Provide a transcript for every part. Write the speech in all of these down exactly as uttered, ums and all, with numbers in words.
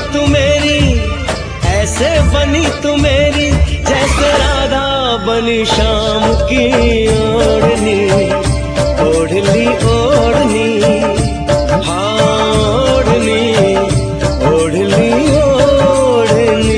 तू मेरी, ऐसे बनी तू मेरी, जैसे राधा बनी शाम की ओढ़नी। ओढ़नी ओढ़नी हाँ ओढ़नी, ओढ़नी ओढ़नी।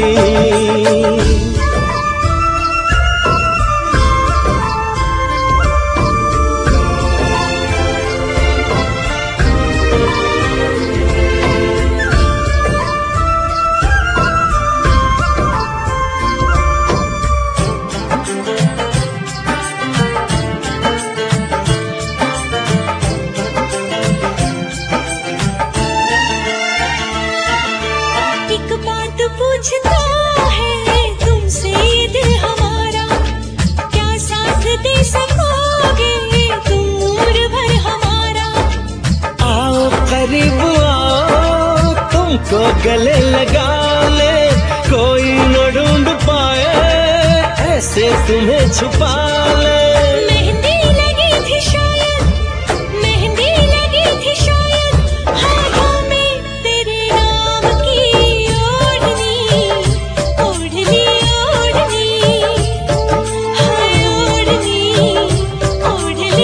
पूछता है तुमसे दिल हमारा, क्या साथ दे सकोगे तुम उम्र भर हमारा। आओ करीब आओ, तुमको गले लगा ले, कोई न ढूंढ पाए ऐसे तुम्हें छुपा ले। मेहंदी लगी थी शायद, मेहंदी लगी थी शायद, हाथों में तेरे नाम की ओढ़नी। ओढ़नी ओढ़नी हाय ओढ़नी, ओढ़नी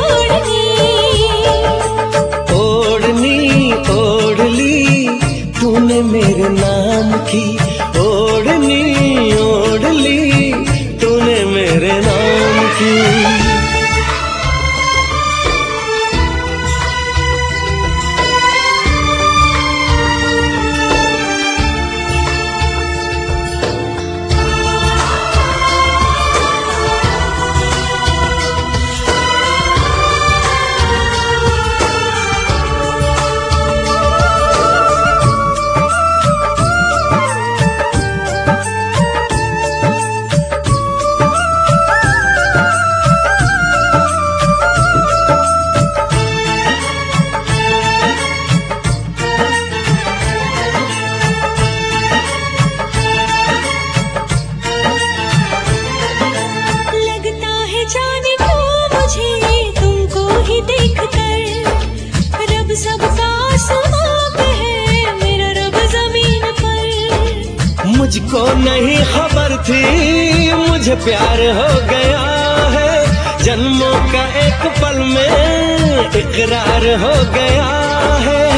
ओढ़नी। ओढ़नी ओढ़ ली तूने मेरे नाम की, ओढ़नी ओढ़ ली तूने मेरे नाम की। मुझको नहीं खबर थी मुझे प्यार हो गया है, जन्मों का एक पल में इकरार हो गया है।